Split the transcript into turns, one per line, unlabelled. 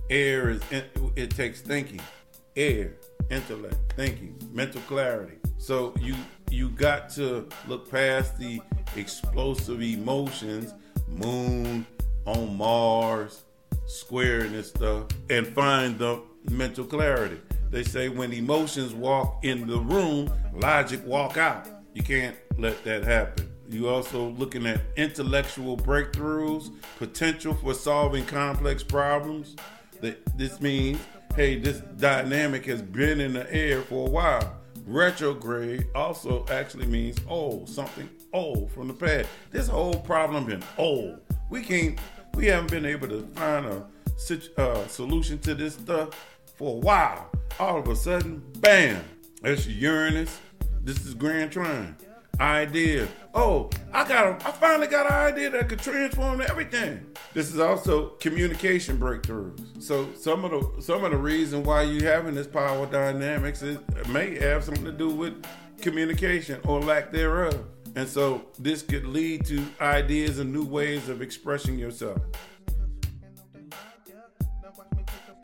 Air it takes thinking. Air, intellect, thinking, mental clarity. So you got to look past the explosive emotions, moon on Mars, squaring and stuff, and find the mental clarity. They say when emotions walk in the room, logic walk out. You can't let that happen. You also looking at intellectual breakthroughs, potential for solving complex problems. This means, hey, this dynamic has been in the air for a while. Retrograde also actually means old, something old from the past. This whole problem been old. We haven't been able to find a solution to this stuff for a while. All of a sudden, bam, that's Uranus. This is Grand Trine. Idea. Oh, I finally got an idea that could transform everything. This is also communication breakthroughs. So some of the reason why you having this power dynamics may have something to do with communication or lack thereof. And so this could lead to ideas and new ways of expressing yourself.